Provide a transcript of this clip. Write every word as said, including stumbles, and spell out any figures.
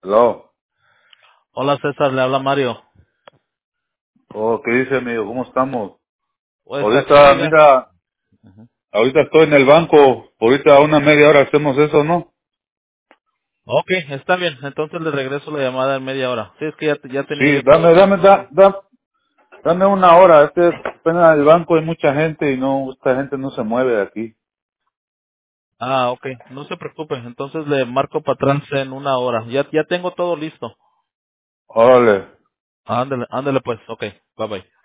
Hello. Hola César, le habla Mario. Oh, ¿qué dice, amigo? ¿Cómo estamos? Pues aquí, Ahorita, oiga. mira, Ujú. ahorita estoy en el banco. Ahorita a una media hora hacemos eso, ¿no? Ok, está bien. Entonces le regreso la llamada en media hora. Sí, es que ya, ya tenía Sí, yo todo dame, dame, listo. da, da- dame una hora. Este es apenas el banco, hay mucha gente y no, esta gente no se mueve de aquí. Ah, ok. No se preocupe. Entonces le marco para atrás en una hora. Ya, ya tengo todo listo. Órale. Ándale, ándale pues. Ok, bye bye.